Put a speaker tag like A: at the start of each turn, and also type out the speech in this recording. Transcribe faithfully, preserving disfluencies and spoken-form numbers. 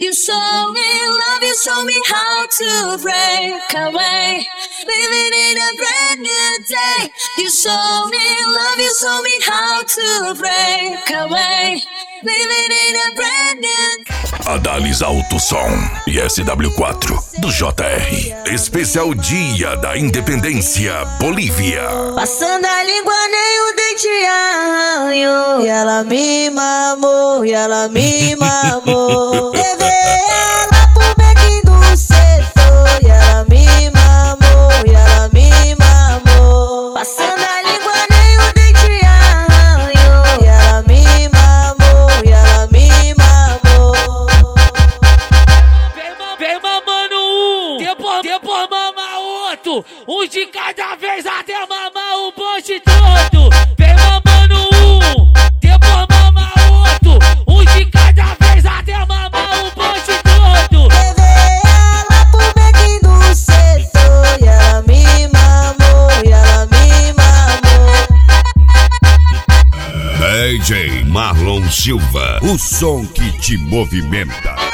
A: You show me love, you show me how to break away. Living in a brand new day. You show me love, you show me how to break away. Living in a brand new.
B: Adalis Alto Som e S W quatro do J R. Especial Dia da Independência, Bolívia.
A: Passando a língua nem o dente arranhou.
C: E ela me mamou, e ela me mamou. Levei ela pro bequinho do setor. E ela me mamou, e ela me mamou.
A: Passando a língua nem o dente arranhou.
C: E ela me mamou, e ela me mamou.
D: Vem mamando um, depois, depois mama outro. Um de cada vez até mamar o bonde todo. Vem mamando um, depois mama outro. Um de cada vez até mamar o bonde todo.
C: Levei ela pro bequinho do setor. E ela me mamou, e ela me mamou.
B: D J Marlon Silva, o som que te movimenta.